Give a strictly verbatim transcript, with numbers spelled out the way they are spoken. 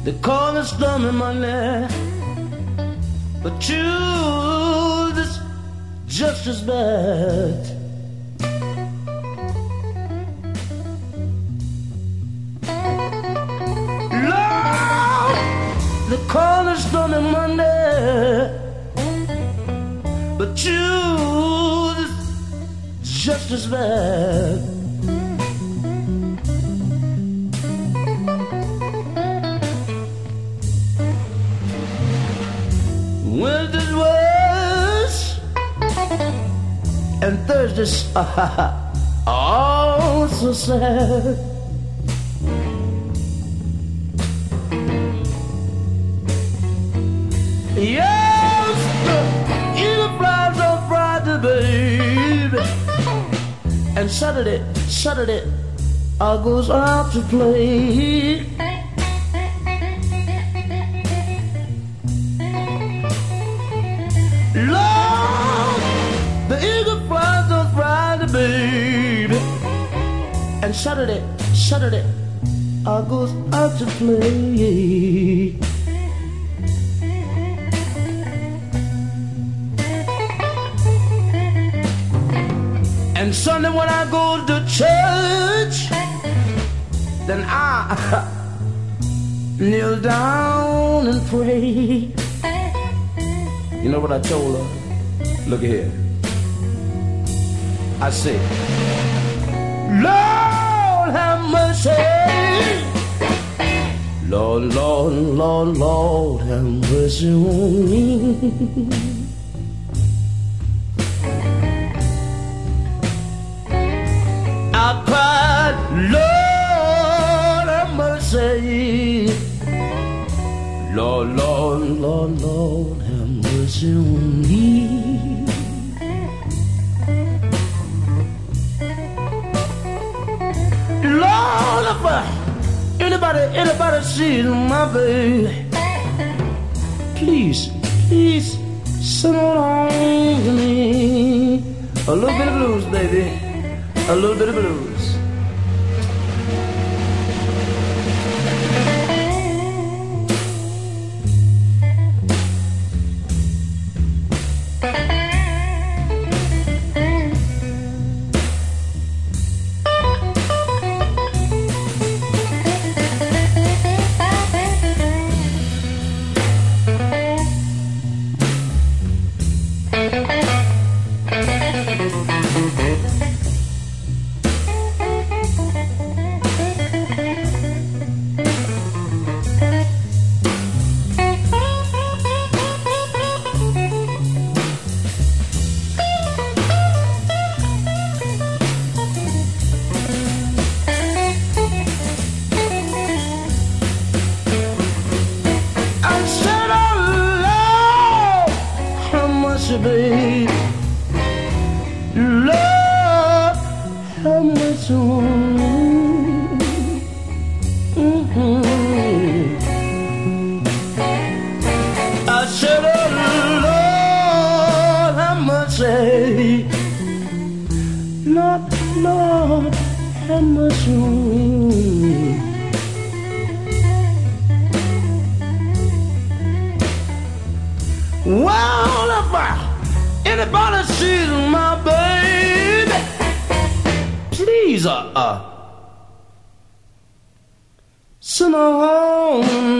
They call it stormy Monday, but Tuesday's just as bad. Lord, they call it stormy Monday, but Tuesday's just as bad. Wednesday's worse, and Thursday's oh so sad. Yes, the eagle flies on Friday, baby, and Saturday, Saturday, I goes out to play. Lord, the eagle flies on Friday, baby, and Saturday, Saturday, I goes out to play. And Sunday when I go to church, then I kneel down and pray. You know what I told her? Look here. I said, Lord have mercy. Lord, Lord, Lord, Lord have mercy on me. I cried, Lord have mercy. Lord, Lord, Lord, Lord have mercy on me. Lord, if I, anybody, anybody sees my baby, please, please sing along to me. A little bit of blues, baby. A little bit of blues. Baby, Lord, have mercy on me. Mm-hmm. I said, oh Lord, have mercy. Lord, Lord, have mercy on me. Well, if I anybody sees my baby, please, uh, uh, send her home.